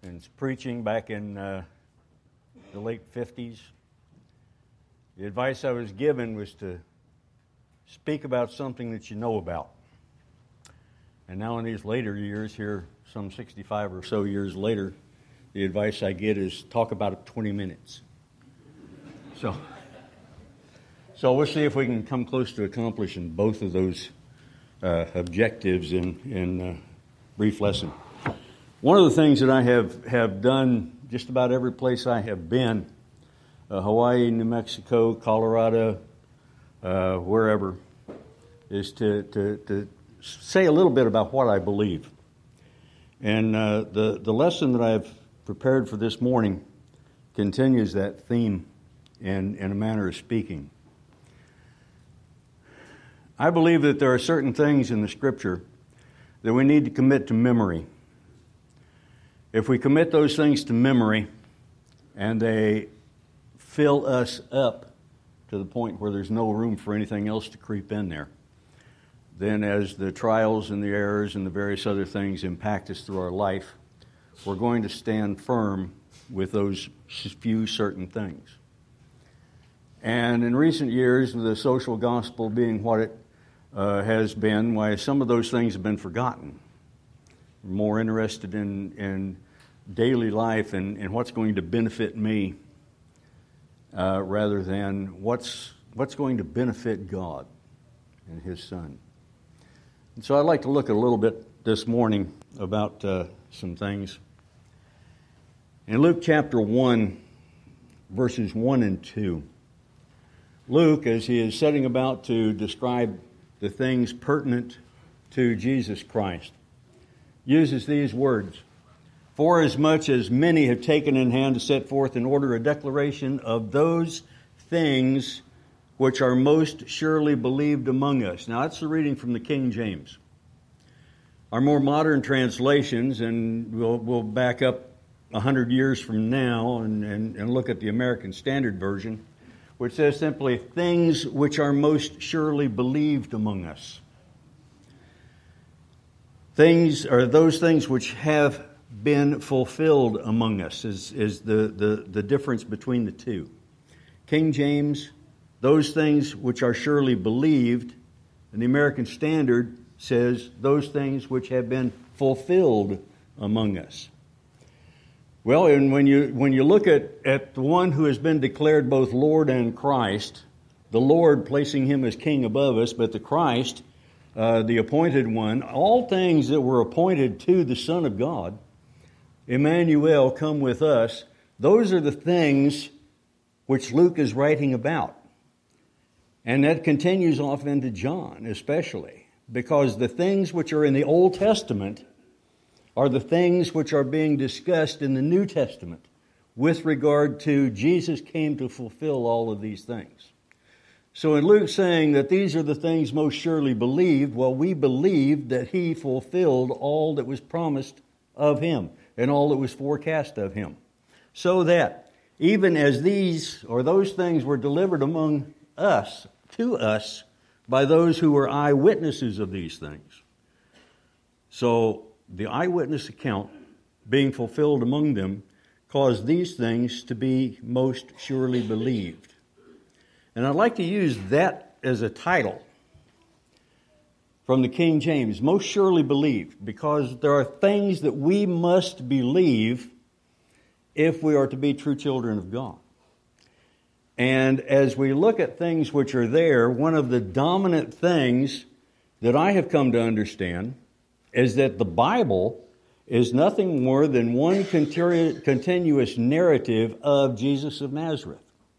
and preaching back in the late 50s. The advice I was given was to speak about something that you know about. And now in these later years, here some 65 or so years later, the advice I get is talk about it 20 minutes. So we'll see if we can come close to accomplishing both of those objectives in a brief lesson. One of the things that I have done just about every place I have been, Hawaii, New Mexico, Colorado, wherever, is to say a little bit about what I believe. And the lesson that I've prepared for this morning continues that theme in a manner of speaking. I believe that there are certain things in the Scripture that we need to commit to memory. If we commit those things to memory and they fill us up to the point where there's no room for anything else to creep in there, then as the trials and the errors and the various other things impact us through our life, we're going to stand firm with those few certain things. And in recent years, the social gospel being what it has been, why some of those things have been forgotten. We're more interested in daily life and what's going to benefit me rather than what's going to benefit God and His Son. And so I'd like to look a little bit this morning about some things. In Luke chapter 1, verses 1 and 2, Luke, as he is setting about to describe the things pertinent to Jesus Christ, uses these words: "Forasmuch as many have taken in hand to set forth in order a declaration of those things which are most surely believed among us." Now, that's the reading from the King James. Our more modern translations, and we'll back up 100 years from now and look at the American Standard Version, which says simply, "things which are most surely believed among us." Things are those things which have been fulfilled among us is the difference between the two. King James, "those things which are surely believed," and the American Standard says, "those things which have been fulfilled among us." Well, and when you look at the one who has been declared both Lord and Christ, the Lord placing Him as King above us, but the Christ, the appointed one, all things that were appointed to the Son of God, Emmanuel, come with us, those are the things which Luke is writing about. And that continues off into John especially, because the things which are in the Old Testament are the things which are being discussed in the New Testament with regard to Jesus came to fulfill all of these things. So in Luke saying that these are the things most surely believed, well, we believe that He fulfilled all that was promised of Him and all that was forecast of Him. So that even as these or those things were delivered among us, to us, by those who were eyewitnesses of these things. So the eyewitness account being fulfilled among them caused these things to be most surely believed. And I'd like to use that as a title from the King James, most surely believed, because there are things that we must believe if we are to be true children of God. And as we look at things which are there, one of the dominant things that I have come to understand is that the Bible is nothing more than one continuous narrative of Jesus of Nazareth.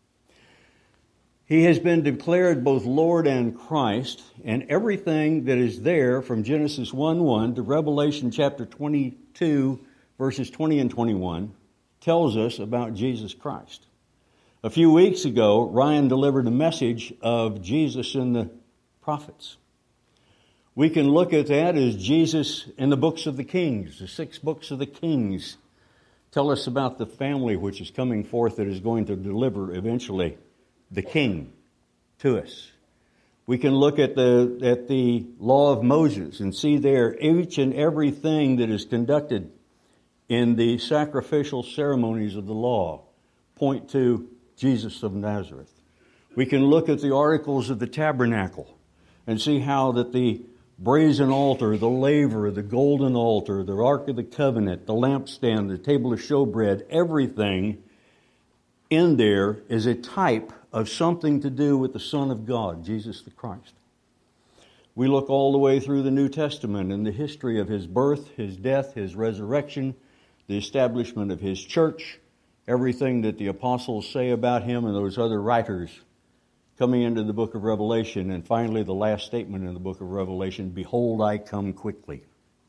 He has been declared both Lord and Christ, and everything that is there from Genesis 1:1 to Revelation chapter 22, verses 20 and 21, tells us about Jesus Christ. A few weeks ago, Ryan delivered a message of Jesus in the prophets. We can look at that as Jesus in the books of the Kings. The 6 books of the Kings tell us about the family which is coming forth that is going to deliver eventually the King to us. We can look at the law of Moses and see there each and everything that is conducted in the sacrificial ceremonies of the law point to Jesus of Nazareth. We can look at the articles of the tabernacle and see how that the brazen altar, the laver, the golden altar, the Ark of the Covenant, the lampstand, the table of showbread, everything in there is a type of something to do with the Son of God, Jesus the Christ. We look all the way through the New Testament and the history of His birth, His death, His resurrection, the establishment of His church, everything that the apostles say about Him and those other writers coming into the book of Revelation, and finally the last statement in the book of Revelation, "Behold, I come quickly."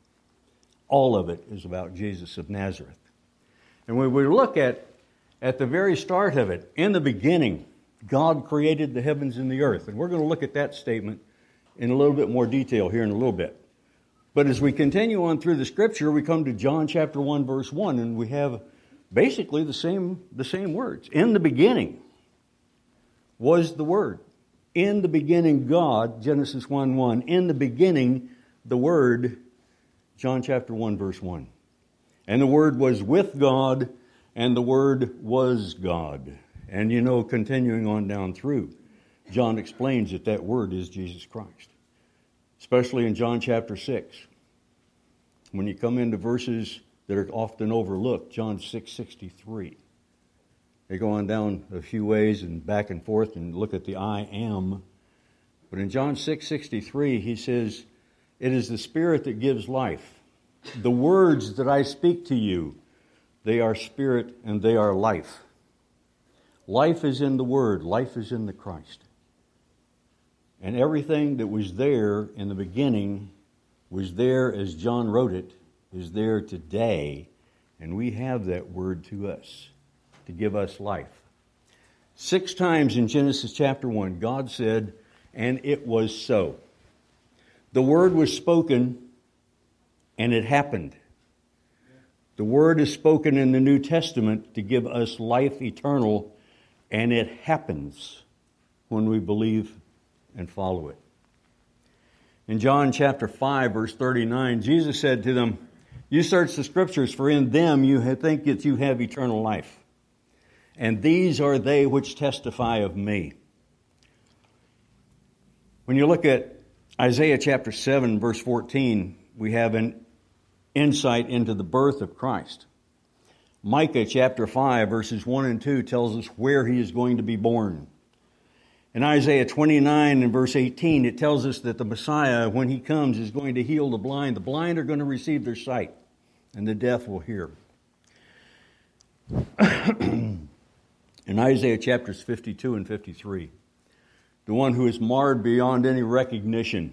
All of it is about Jesus of Nazareth. And when we look at the very start of it, in the beginning, God created the heavens and the earth. And we're going to look at that statement in a little bit more detail here in a little bit. But as we continue on through the Scripture, we come to John chapter 1, verse 1, and we have basically the same words. In the beginning was the Word. In the beginning, God, Genesis 1:1. In the beginning, the Word, John chapter 1, verse 1. And the Word was with God, and the Word was God. And continuing on down through, John explains that Word is Jesus Christ. Especially in John chapter 6. When you come into verses that are often overlooked, John 6:63. They go on down a few ways and back and forth and look at the I am. But in John 6:63, he says, "It is the Spirit that gives life. The words that I speak to you, they are spirit and they are life." Life is in the Word. Life is in the Christ. And everything that was there in the beginning was there, as John wrote it, is there today. And we have that Word to us, to give us life. 6 times in Genesis chapter 1, God said, "And it was so." The Word was spoken, and it happened. The Word is spoken in the New Testament to give us life eternal, and it happens when we believe and follow it. In John chapter 5, verse 39, Jesus said to them, "You search the Scriptures, for in them you think that you have eternal life. And these are they which testify of me." When you look at Isaiah chapter 7, verse 14, we have an insight into the birth of Christ. Micah chapter 5, verses 1 and 2 tells us where He is going to be born. In Isaiah 29 and verse 18, it tells us that the Messiah, when He comes, is going to heal the blind. The blind are going to receive their sight, and the deaf will hear. In Isaiah chapters 52 and 53, the one who is marred beyond any recognition,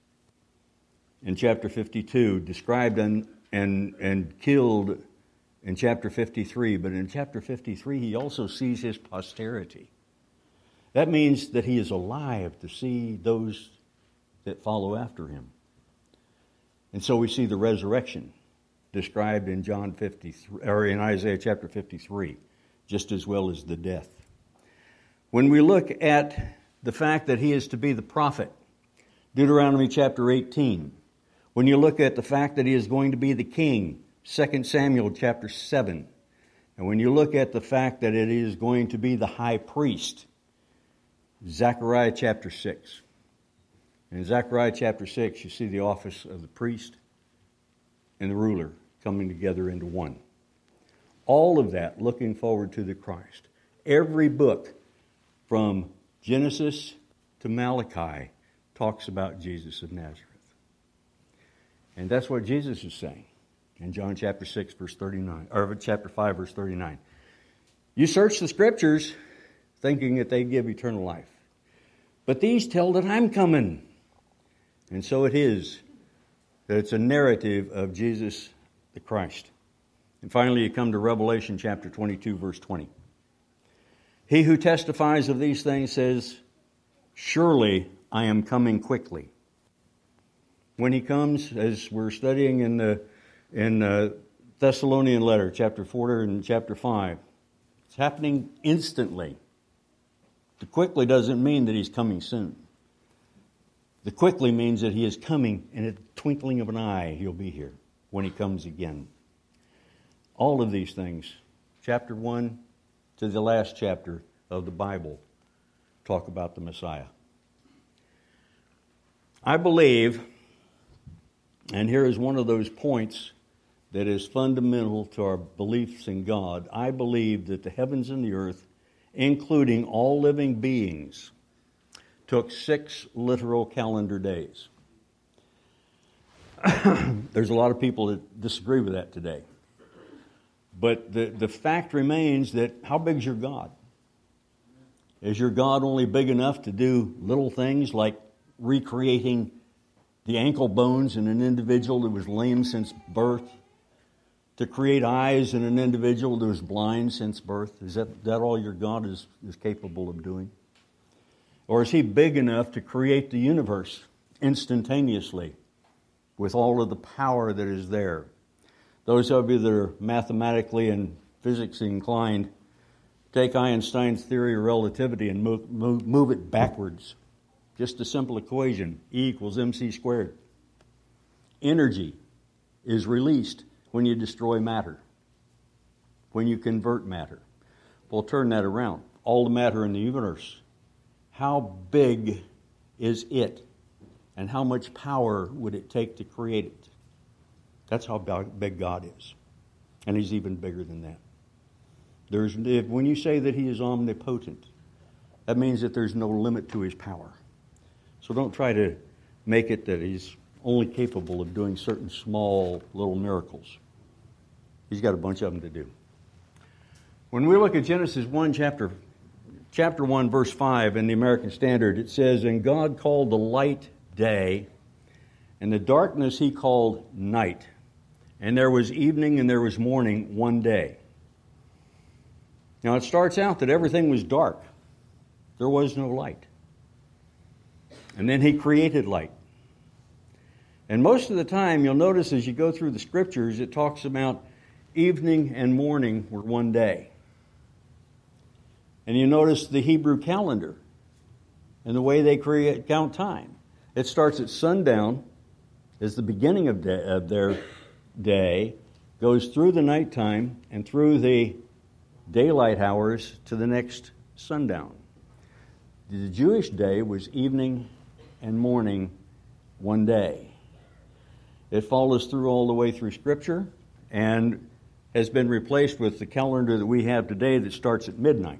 in chapter 52, described and killed in chapter 53, but in chapter 53 he also sees his posterity. That means that he is alive to see those that follow after him. And so we see the resurrection described in John 53, or in Isaiah chapter 53, just as well as the death. When we look at the fact that he is to be the prophet, Deuteronomy chapter 18. When you look at the fact that he is going to be the king, 2 Samuel chapter 7. And when you look at the fact that it is going to be the high priest, Zechariah chapter 6. In Zechariah chapter 6, you see the office of the priest and the ruler coming together into one. All of that looking forward to the Christ. Every book from Genesis to Malachi talks about Jesus of Nazareth. And that's what Jesus is saying in John chapter 6, verse 39, or chapter 5, verse 39. You search the Scriptures thinking that they give eternal life. But these tell that I'm coming. And so it is that it's a narrative of Jesus the Christ. And finally, you come to Revelation chapter 22, verse 20. He who testifies of these things says, surely I am coming quickly. When he comes, as we're studying in the Thessalonian letter, chapter 4 and chapter 5, it's happening instantly. The quickly doesn't mean that he's coming soon. The quickly means that he is coming in a twinkling of an eye. He'll be here when he comes again. All of these things, chapter 1 to the last chapter of the Bible, talk about the Messiah. I believe, and here is one of those points that is fundamental to our beliefs in God, I believe that the heavens and the earth, including all living beings, took 6 literal calendar days. There's a lot of people that disagree with that today. But the fact remains that how big is your God? Is your God only big enough to do little things like recreating the ankle bones in an individual that was lame since birth? To create eyes in an individual that was blind since birth? Is that all your God is capable of doing? Or is He big enough to create the universe instantaneously with all of the power that is there? Those of you that are mathematically and physics inclined, take Einstein's theory of relativity and move it backwards. Just a simple equation, E equals mc squared. Energy is released when you destroy matter, when you convert matter. We'll turn that around. All the matter in the universe, how big is it? And how much power would it take to create it? That's how big God is. And He's even bigger than that. When you say that He is omnipotent, that means that there's no limit to His power. So don't try to make it that He's only capable of doing certain small little miracles. He's got a bunch of them to do. When we look at Genesis 1, chapter 1, verse 5 in the American Standard, it says, "And God called the light day, and the darkness He called night. And there was evening and there was morning one day." Now it starts out that everything was dark. There was no light. And then He created light. And most of the time, you'll notice as you go through the Scriptures, it talks about evening and morning were one day. And you notice the Hebrew calendar and the way they count time. It starts at sundown as the beginning of their day, goes through the nighttime and through the daylight hours to the next sundown. The Jewish day was evening and morning one day. It follows through all the way through Scripture and has been replaced with the calendar that we have today that starts at midnight.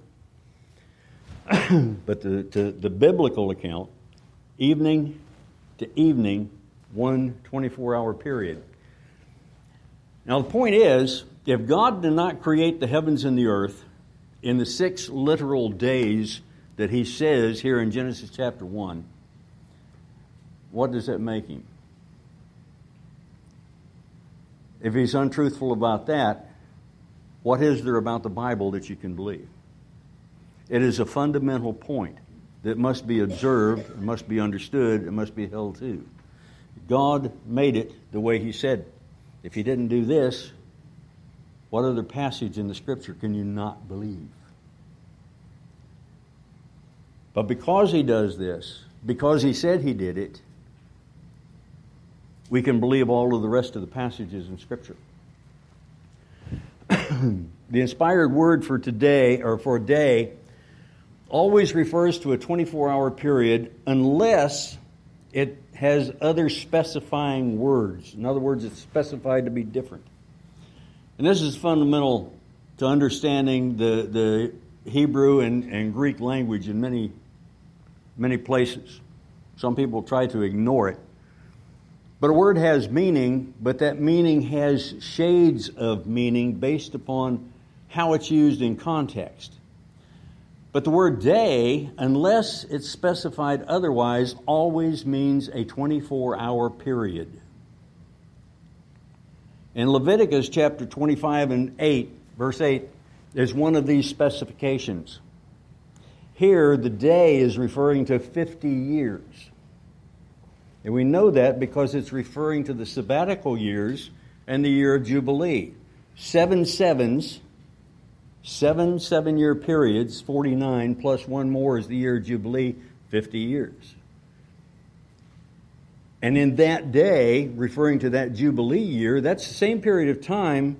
But the biblical account, evening to evening, one 24-hour period. Now the point is, if God did not create the heavens and the earth in the 6 literal days that He says here in Genesis chapter 1, what does that make Him? If He's untruthful about that, what is there about the Bible that you can believe? It is a fundamental point that must be observed, it must be understood, it must be held to. God made it the way He said. If He didn't do this, what other passage in the Scripture can you not believe? But because He does this, because He said He did it, we can believe all of the rest of the passages in Scripture. The inspired word for today, or for day, always refers to a 24-hour period unless it has other specifying words. In other words, it's specified to be different. And this is fundamental to understanding the Hebrew and Greek language in many places. Some people try to ignore it. But a word has meaning, but that meaning has shades of meaning based upon how it's used in context. But the word day, unless it's specified otherwise, always means a 24-hour period. In Leviticus chapter 25 and 8, verse 8, there's one of these specifications. Here, the day is referring to 50 years. And we know that because it's referring to the sabbatical years and the year of Jubilee. 7 sevens, 7 7-year periods, 49, plus one more is the year of Jubilee, 50 years. And in that day, referring to that Jubilee year, that's the same period of time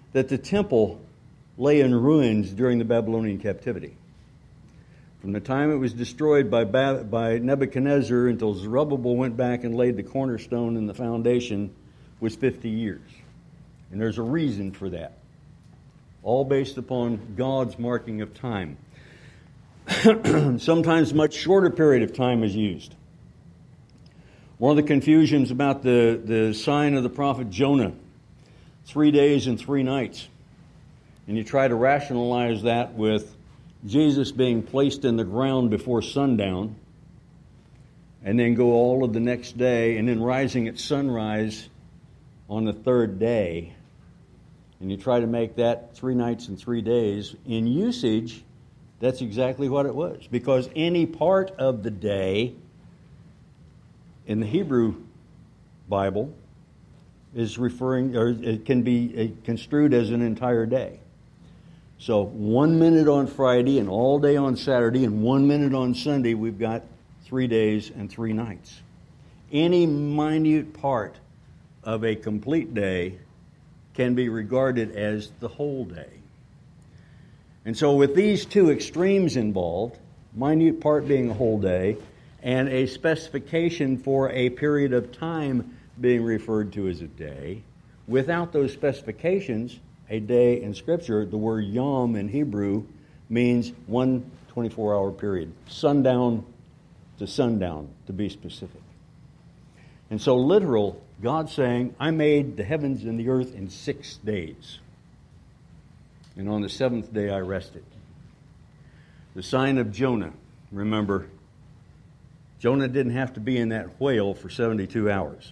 that the temple lay in ruins during the Babylonian captivity. From the time it was destroyed by Nebuchadnezzar until Zerubbabel went back and laid the cornerstone and the foundation was 50 years. And there's a reason for that. All based upon God's marking of time. Sometimes a much shorter period of time is used. One of the confusions about the sign of the prophet Jonah, 3 days and 3 nights. And you try to rationalize that with Jesus being placed in the ground before sundown, and then go all of the next day, and then rising at sunrise on the 3rd day. And you try to make that 3 nights and 3 days. In usage, that's exactly what it was. Because any part of the day in the Hebrew Bible is referring, or it can be construed as an entire day. So 1 minute on Friday and all day on Saturday and 1 minute on Sunday, we've got 3 days and 3 nights. Any minute part of a complete day can be regarded as the whole day. And so with these two extremes involved, minute part being a whole day, and a specification for a period of time being referred to as a day, without those specifications, a day in Scripture, the word yom in Hebrew means 1 24-hour period, sundown to sundown, to be specific. And so literal, God saying, I made the heavens and the earth in 6 days. And on the 7th day I rested. The sign of Jonah, remember, Jonah didn't have to be in that whale for 72 hours.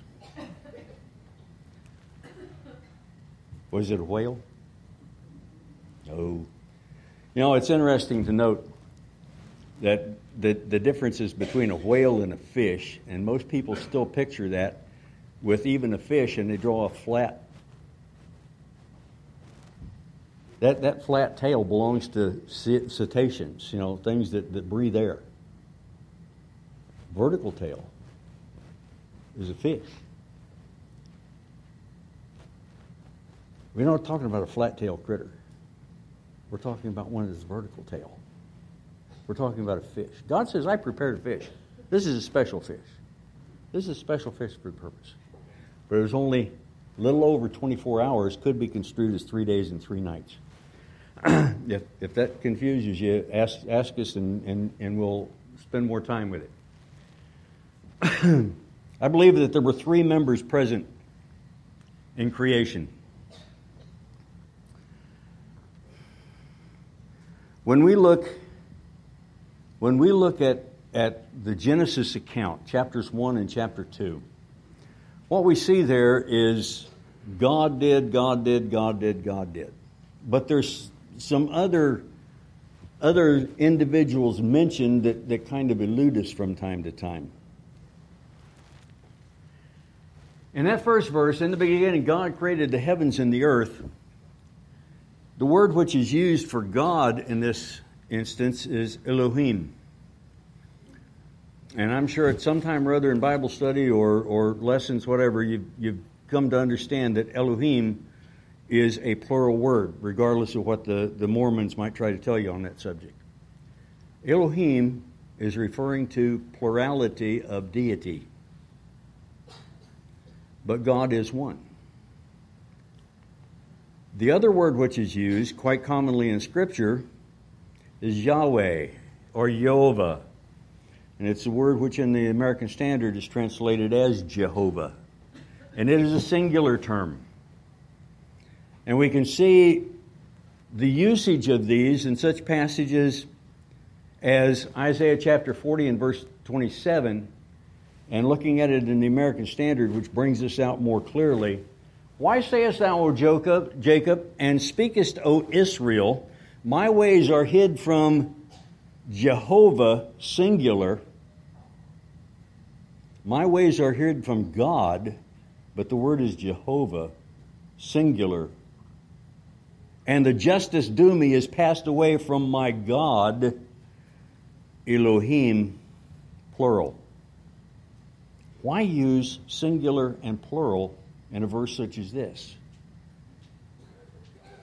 Was it a whale? No. You know, it's interesting to note that the differences between a whale and a fish, and most people still picture that with even a fish, and they draw a flat. That flat tail belongs to cetaceans, you know, things that breathe air. Vertical tail is a fish. We're not talking about a flat-tailed critter. We're talking about one that's vertical tail. We're talking about a fish. God says, I prepared a fish. This is a special fish. This is a special fish for the purpose. But it was only a little over 24 hours, could be construed as 3 days and 3 nights. If that confuses you, ask us and we'll spend more time with it. I believe that there were 3 members present in creation. When we look at the Genesis account, chapters 1 and chapter 2, what we see there is God did. But there's some other individuals mentioned that kind of elude us from time to time. In that first verse, in the beginning, God created the heavens and the earth. The word which is used for God in this instance is Elohim. And I'm sure at some time or other in Bible study or lessons, whatever, you've come to understand that Elohim is a plural word, regardless of what the Mormons might try to tell you on that subject. Elohim is referring to plurality of deity. But God is one. The other word which is used quite commonly in Scripture is Yahweh or Yehovah. And it's a word which in the American Standard is translated as Jehovah. And it is a singular term. And we can see the usage of these in such passages as Isaiah chapter 40 and verse 27, and looking at it in the American Standard, which brings this out more clearly. Why sayest thou, O Jacob, and speakest, O Israel, my ways are hid from Jehovah, singular. My ways are hid from God, but the word is Jehovah, singular. And the justice due me is passed away from my God, Elohim, plural. Why use singular and plural in a verse such as this?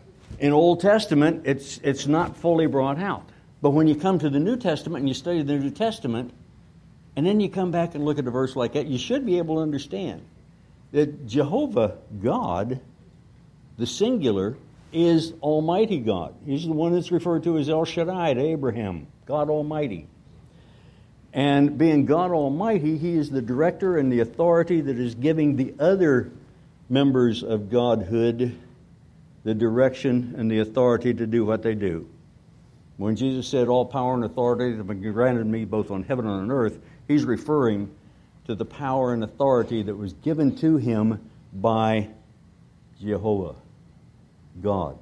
In Old Testament, it's not fully brought out. But when you come to the New Testament and you study the New Testament, and then you come back and look at a verse like that, you should be able to understand that Jehovah God, the singular, is Almighty God. He's the one that's referred to as El Shaddai to Abraham, God Almighty. And being God Almighty, He is the director and the authority that is giving the other members of Godhood the direction and the authority to do what they do. When Jesus said, all power and authority have been granted me both on heaven and on earth, He's referring to the power and authority that was given to Him by Jehovah, God.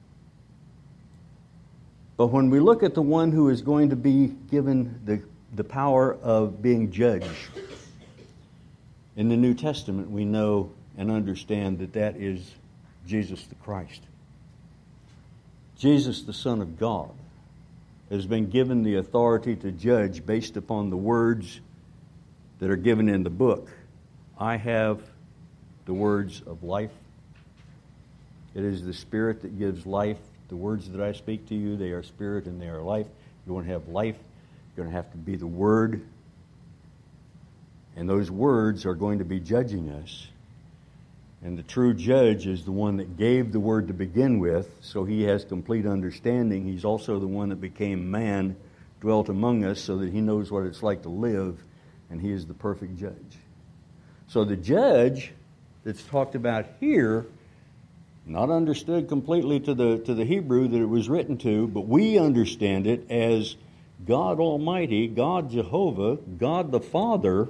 But when we look at the one who is going to be given the power of being judge, in the New Testament we know and understand that that is Jesus the Christ. Jesus, the Son of God, has been given the authority to judge based upon the words that are given in the book. I have the words of life. It is the Spirit that gives life. The words that I speak to you, they are spirit and they are life. If you want to have life, you're going to have to be the Word. And those words are going to be judging us. And the true judge is the one that gave the Word to begin with, so He has complete understanding. He's also the one that became man, dwelt among us, so that He knows what it's like to live, and He is the perfect judge. So the judge that's talked about here, not understood completely to the Hebrew that it was written to, but we understand it as God Almighty, God Jehovah, God the Father,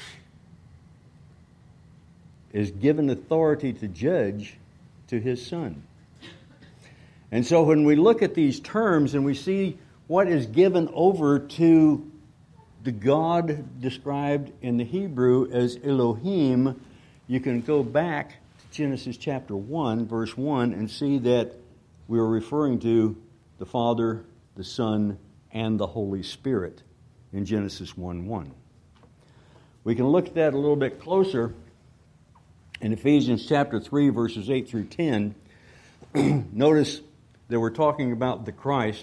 is given authority to judge to His Son. And so when we look at these terms and we see what is given over to the God described in the Hebrew as Elohim, you can go back to Genesis chapter 1, verse 1, and see that we are referring to the Father, the Son, and the Holy Spirit in Genesis 1:1. We can look at that a little bit closer in Ephesians chapter 3, verses 8 through 10. Notice that we're talking about the Christ.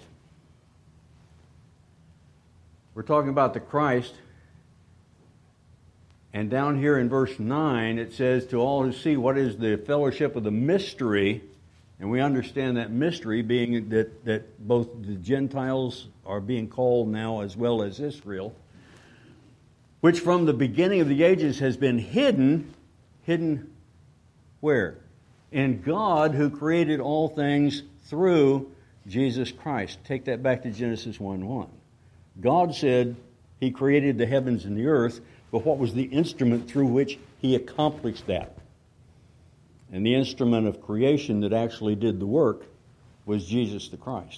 We're talking about the Christ. And down here in verse 9, it says, to all who see what is the fellowship of the mystery. And we understand that mystery being that both the Gentiles are being called now as well as Israel, which from the beginning of the ages has been hidden where? In God who created all things through Jesus Christ. Take that back to Genesis 1:1. God said He created the heavens and the earth, but what was the instrument through which He accomplished that? And the instrument of creation that actually did the work was Jesus the Christ.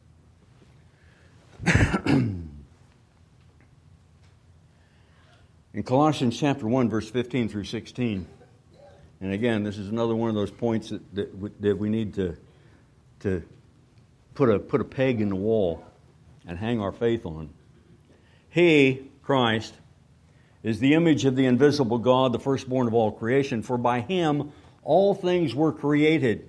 In Colossians chapter 1, verse 15 through 16, and again, this is another one of those points that we need to put a peg in the wall and hang our faith on. He, Christ, is the image of the invisible God, the firstborn of all creation, for by Him all things were created.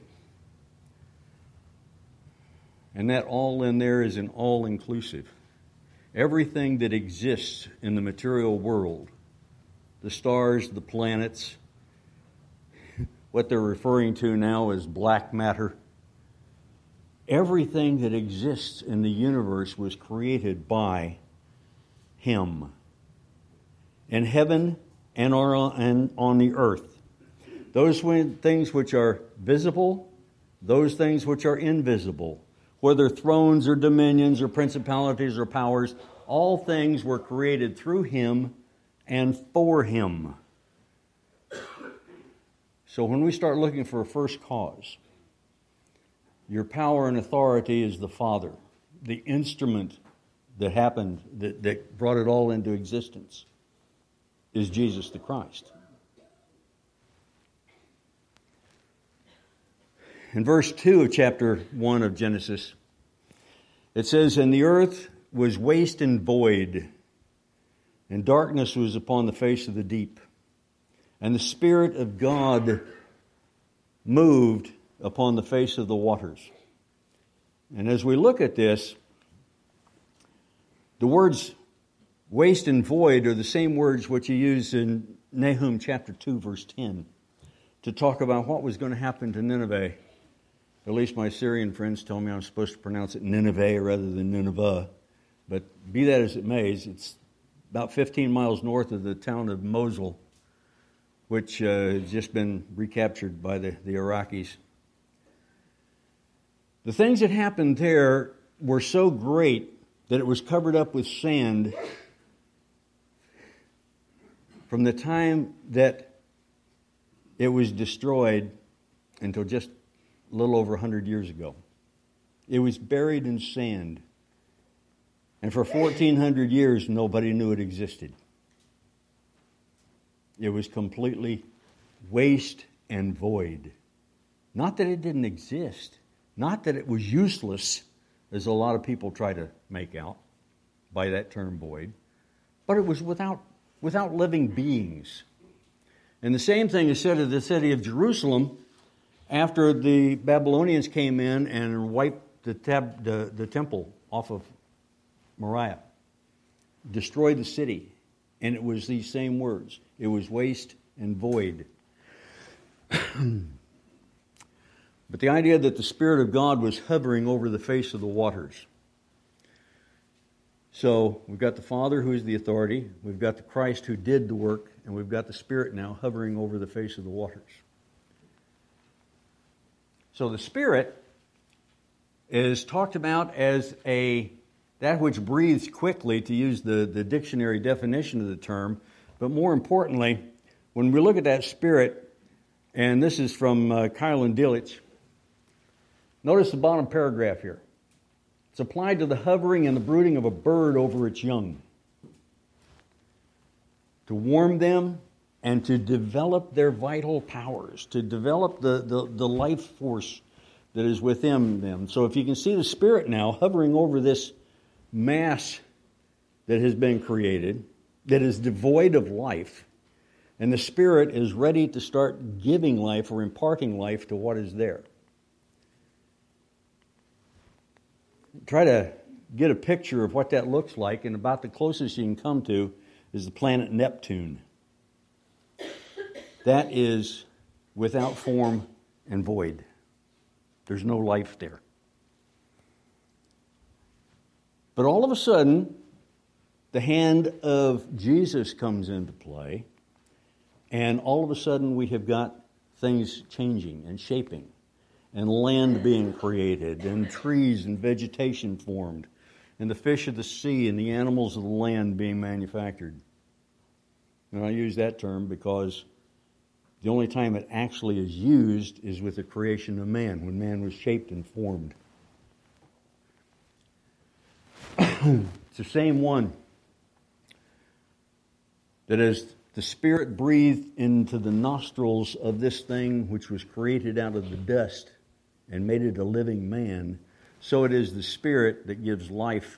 And that all in there is an all-inclusive. Everything that exists in the material world, the stars, the planets, what they're referring to now as black matter, everything that exists in the universe was created by Him, in heaven and on the earth. Those things which are visible, those things which are invisible, whether thrones or dominions or principalities or powers, all things were created through Him and for Him. So when we start looking for a first cause, your power and authority is the Father, the instrument that happened, that brought it all into existence, is Jesus the Christ. In verse 2 of chapter 1 of Genesis, it says, and the earth was waste and void, and darkness was upon the face of the deep. And the Spirit of God moved upon the face of the waters. And as we look at this, the words waste and void are the same words which he used in Nahum chapter 2, verse 10, to talk about what was going to happen to Nineveh. At least my Syrian friends tell me I'm supposed to pronounce it Nineveh rather than Nineveh. But be that as it may, it's about 15 miles north of the town of Mosul, which has just been recaptured by the Iraqis. The things that happened there were so great that it was covered up with sand from the time that it was destroyed until just a little over 100 years ago. It was buried in sand. And for 1,400 years, nobody knew it existed. It was completely waste and void. Not that it didn't exist. Not that it was useless, as a lot of people try to make out by that term void. But it was without living beings. And the same thing is said of the city of Jerusalem after the Babylonians came in and wiped the temple off of Moriah, destroyed the city. And it was these same words. It was waste and void. But the idea that the Spirit of God was hovering over the face of the waters. So we've got the Father who is the authority, we've got the Christ who did the work, and we've got the Spirit now hovering over the face of the waters. So the Spirit is talked about as that which breathes quickly, to use the dictionary definition of the term. But more importantly, when we look at that Spirit, and this is from Keil and Delitzsch, notice the bottom paragraph here. It's applied to the hovering and the brooding of a bird over its young, to warm them and to develop their vital powers, to develop the life force that is within them. So if you can see the Spirit now hovering over this mass that has been created, that is devoid of life, and the Spirit is ready to start giving life or imparting life to what is there. Try to get a picture of what that looks like, and about the closest you can come to is the planet Neptune. That is without form and void. There's no life there. But all of a sudden, the hand of Jesus comes into play, and all of a sudden we have got things changing and shaping, and land being created, and trees and vegetation formed, and the fish of the sea and the animals of the land being manufactured. And I use that term because the only time it actually is used is with the creation of man, when man was shaped and formed. It's the same one that as the Spirit breathed into the nostrils of this thing which was created out of the dust and made it a living man, so it is the Spirit that gives life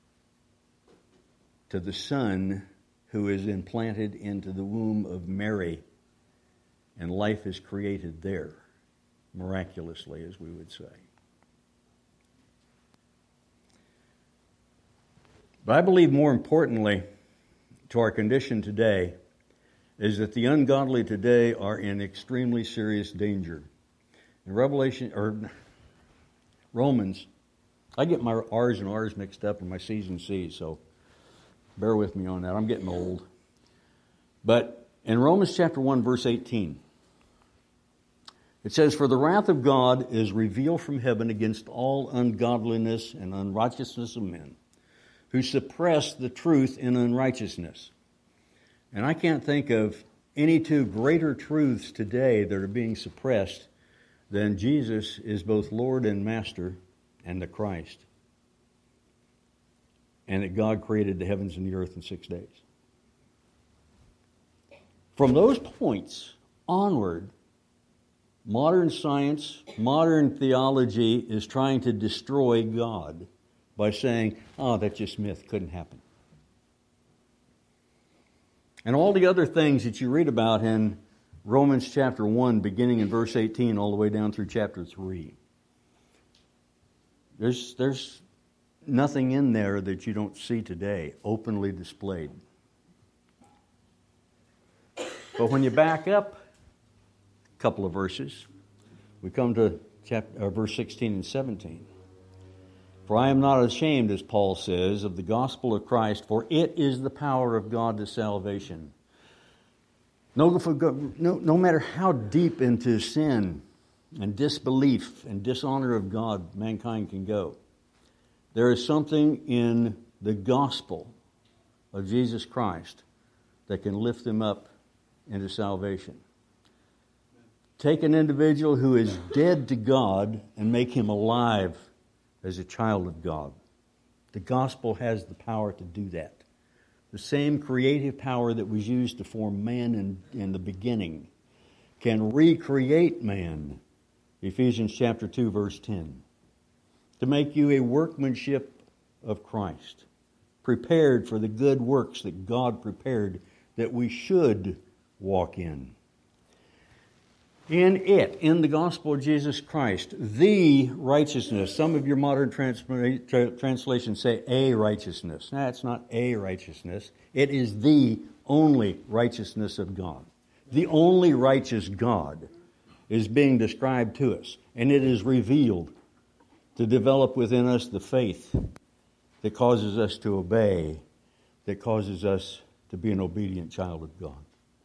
to the Son who is implanted into the womb of Mary, and life is created there, miraculously, as we would say. But I believe more importantly to our condition today is that the ungodly today are in extremely serious danger. In Romans, I get my R's and R's mixed up in my C's and C's, so bear with me on that. I'm getting old. But in Romans chapter 1, verse 18, it says, "For the wrath of God is revealed from heaven against all ungodliness and unrighteousness of men, who suppress the truth in unrighteousness." And I can't think of any two greater truths today that are being suppressed than Jesus is both Lord and Master and the Christ, and that God created the heavens and the earth in 6 days. From those points onward, modern science, modern theology is trying to destroy God by saying, that's just myth, couldn't happen. And all the other things that you read about in Romans chapter 1, beginning in verse 18, all the way down through chapter 3. There's nothing in there that you don't see today, openly displayed. But when you back up a couple of verses, we come to verse 16 and 17. For I am not ashamed, as Paul says, of the gospel of Christ, for it is the power of God to salvation. No matter how deep into sin and disbelief and dishonor of God mankind can go, there is something in the gospel of Jesus Christ that can lift them up into salvation. Take an individual who is dead to God and make him alive as a child of God. The gospel has the power to do that. The same creative power that was used to form man in the beginning can recreate man. Ephesians chapter 2, verse 10. To make you a workmanship of Christ, prepared for the good works that God prepared that we should walk in. In the gospel of Jesus Christ, the righteousness. Some of your modern translations say a righteousness. No, it's not a righteousness. It is the only righteousness of God. The only righteous God is being described to us. And it is revealed to develop within us the faith that causes us to obey, that causes us to be an obedient child of God.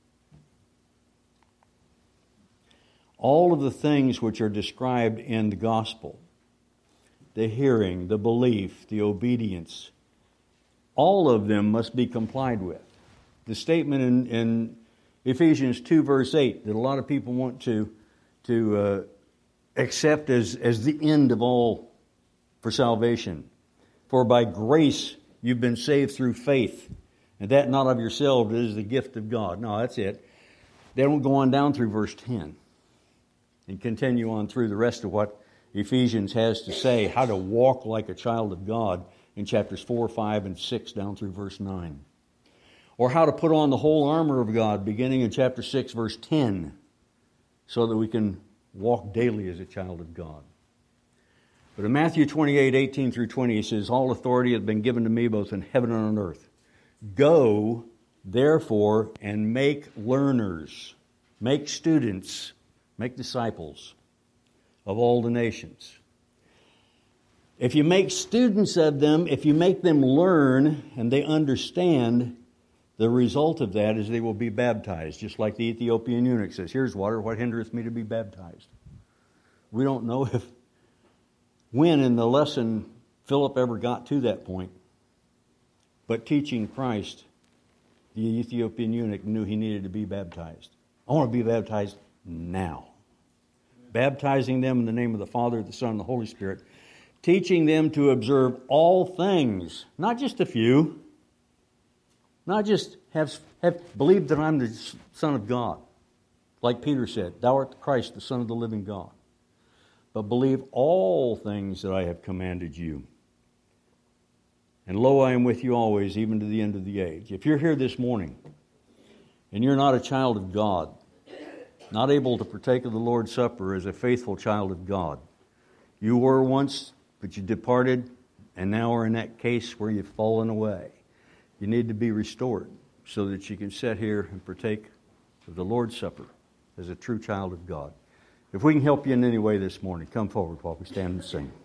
All of the things which are described in the gospel, the hearing, the belief, the obedience, all of them must be complied with. The statement in Ephesians 2 verse 8 that a lot of people want to accept as the end of all for salvation. For by grace you've been saved through faith, and that not of yourselves, it is the gift of God. No, that's it. They don't go on down through verse 10. And continue on through the rest of what Ephesians has to say, how to walk like a child of God in chapters 4, 5, and 6 down through verse 9. Or how to put on the whole armor of God beginning in chapter 6, verse 10, so that we can walk daily as a child of God. But in Matthew 28, 18 through 20, he says, all authority has been given to me both in heaven and on earth. Go, therefore, and make learners, make students, make disciples of all the nations. If you make students of them, if you make them learn and they understand, the result of that is they will be baptized. Just like the Ethiopian eunuch says, here's water, what hindereth me to be baptized? We don't know when in the lesson Philip ever got to that point. But teaching Christ, the Ethiopian eunuch knew he needed to be baptized. I want to be baptized now. Baptizing them in the name of the Father, the Son, and the Holy Spirit. Teaching them to observe all things, not just a few. Not just have believed that I'm the Son of God. Like Peter said, thou art the Christ, the Son of the living God. But believe all things that I have commanded you. And lo, I am with you always, even to the end of the age. If you're here this morning, and you're not a child of God, not able to partake of the Lord's Supper as a faithful child of God. You were once, but you departed, and now are in that case where you've fallen away. You need to be restored so that you can sit here and partake of the Lord's Supper as a true child of God. If we can help you in any way this morning, come forward while we stand and sing.